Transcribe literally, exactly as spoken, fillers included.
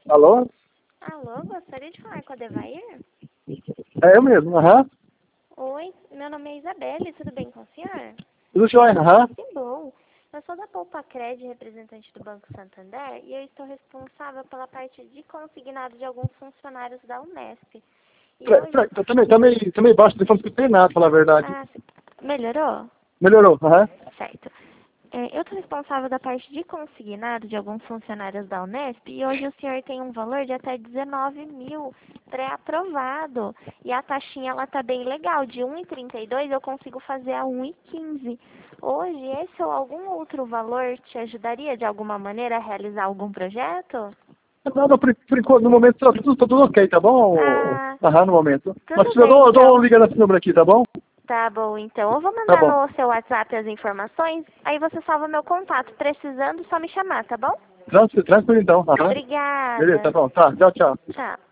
Alô? Alô, gostaria de falar com a Devair? É eu mesmo, aham. Oi, meu nome é Isabelle, tudo bem com a senhora? Tudo jóia, aham. Que bom. Eu sou da Poupa Cred, representante do Banco Santander, e eu estou responsável pela parte de consignado de alguns funcionários da Unesp. E Pra- hoje... pra- Tá meio, tá meio, tá meio baixo, o telefone não escutei nada, pra falar a verdade. Ah, melhorou? Melhorou, aham. Certo. É, eu estou responsável da parte de consignado de alguns funcionários da Unesp e hoje o senhor tem um valor de até dezenove mil pré-aprovado. E a taxinha ela tá bem legal, de um vírgula trinta e dois eu consigo fazer a um vírgula quinze. Hoje, esse ou algum outro valor te ajudaria de alguma maneira a realizar algum projeto? Não, não, por, por enquanto, no momento tá tudo, tá tudo ok, tá bom? Ah, Aham, no momento. Mas tudo se eu bem dou, eu dou então. uma liga nesse número aqui, tá bom? Tá bom, então. Eu vou Tá mandar bom. no seu WhatsApp as informações, aí você salva meu contato. Precisando, só me chamar, tá bom? Tranquilo, tranquilo então, aham. Beleza, tá Obrigada. bom. Tá, tchau, tchau. Tchau.